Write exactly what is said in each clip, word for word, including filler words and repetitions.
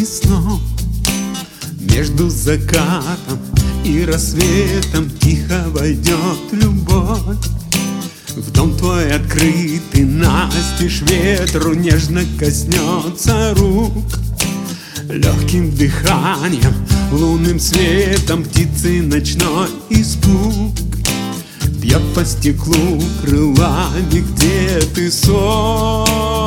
сном. Между закатом и рассветом тихо войдет любовь. В дом твой открытый настежь ветру нежно коснется рук. Легким дыханием, лунным светом птицы ночной испуг бьет по стеклу крылами, где ты сон.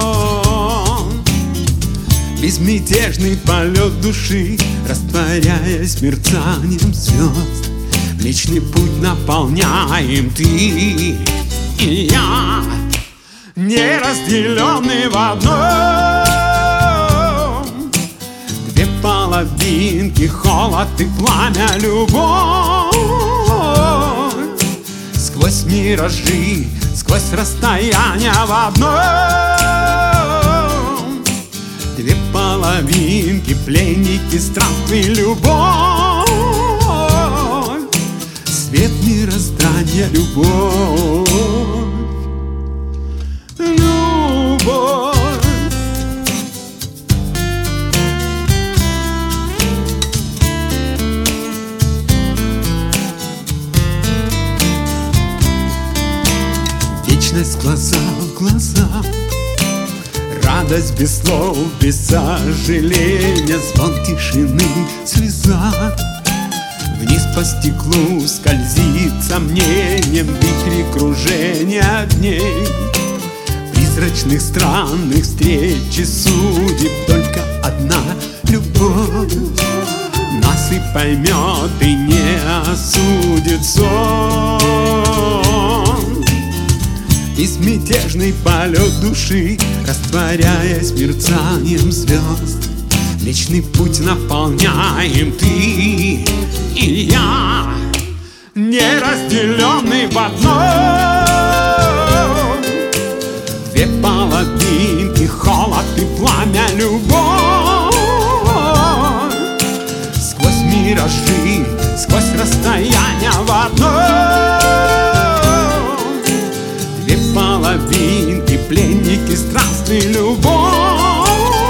Безмятежный полет души, растворяясь мерцанием звезд. Личный путь наполняем ты и я, неразделенный в одном. Две половинки, холод и пламя, любовь. Сквозь миражи, сквозь расстояния в одном. Две половинки, пленники странствий, любовь. Свет мироздания, любовь. Любовь. Вечность глаза в глаза, радость без слов, без сожаления, звон тишины, слеза. Вниз по стеклу скользит сомнением вихри кружения дней. Призрачных странных встреч и судеб только одна любовь нас и поймет, и не осудит сон. Безмятежный полет души, растворяясь мерцанием звезд. Личный путь наполняем ты и я, неразделенный в одном. Две половинки, холод и пламя, любовь. Сквозь миражи, сквозь расстояния в одном. Две половинки, пленники странствий, любовь.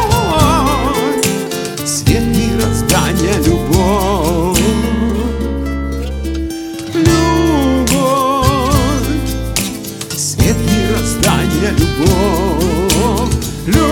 Свет мироздания, любовь. Любовь. Свет мироздания, любовь. Любовь.